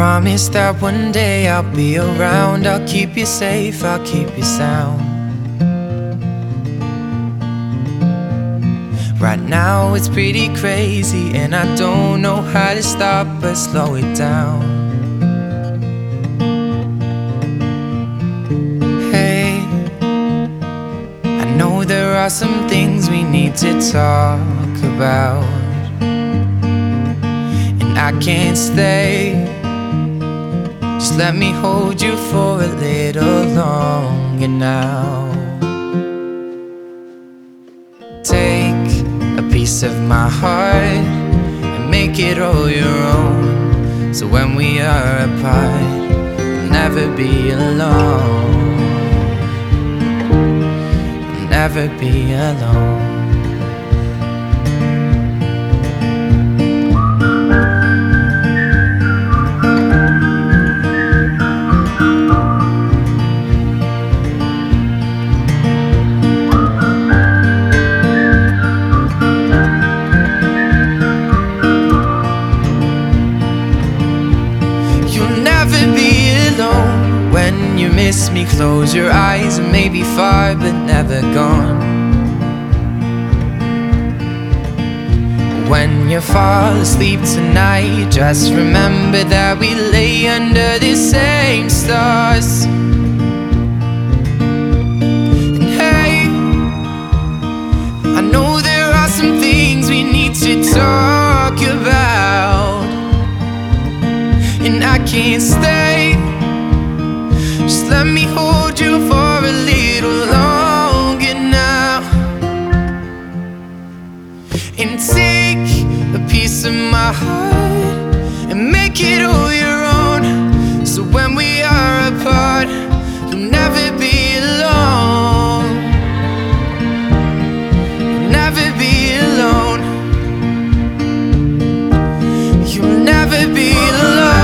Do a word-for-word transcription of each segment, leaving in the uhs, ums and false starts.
promise that one day I'll be around. I'll keep you safe, I'll keep you sound. Right now it's pretty crazy, and I don't know how to stop but slow it down. Hey, I know there are some things we need to talk about, and I can't stay. Just let me hold you for a little longer now. Take a piece of my heart and make it all your own, so when we are apart, you'll never be alone. You'll never be alone. When you miss me, close your eyes and maybe far but never gone. When you fall asleep tonight, just remember that we lay under the same stars. And hey, I know there are some things we need to talk about, and I can't stay. Just let me hold you for a little longer now, and take a piece of my heart and make it all your own, so when we are apart, you'll never be alone. You'll never be alone. You'll never be alone.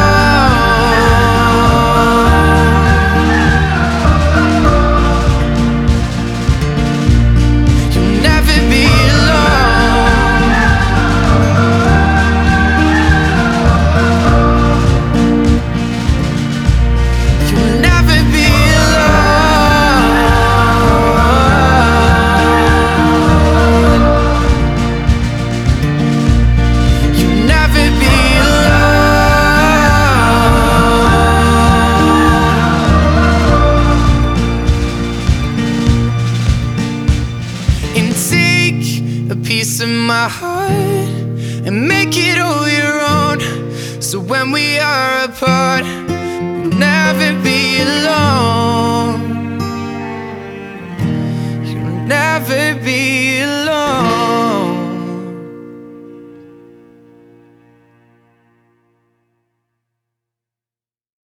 A piece of my heart and make it all your own, so when we are apart, you'll never be alone. You'll never be alone.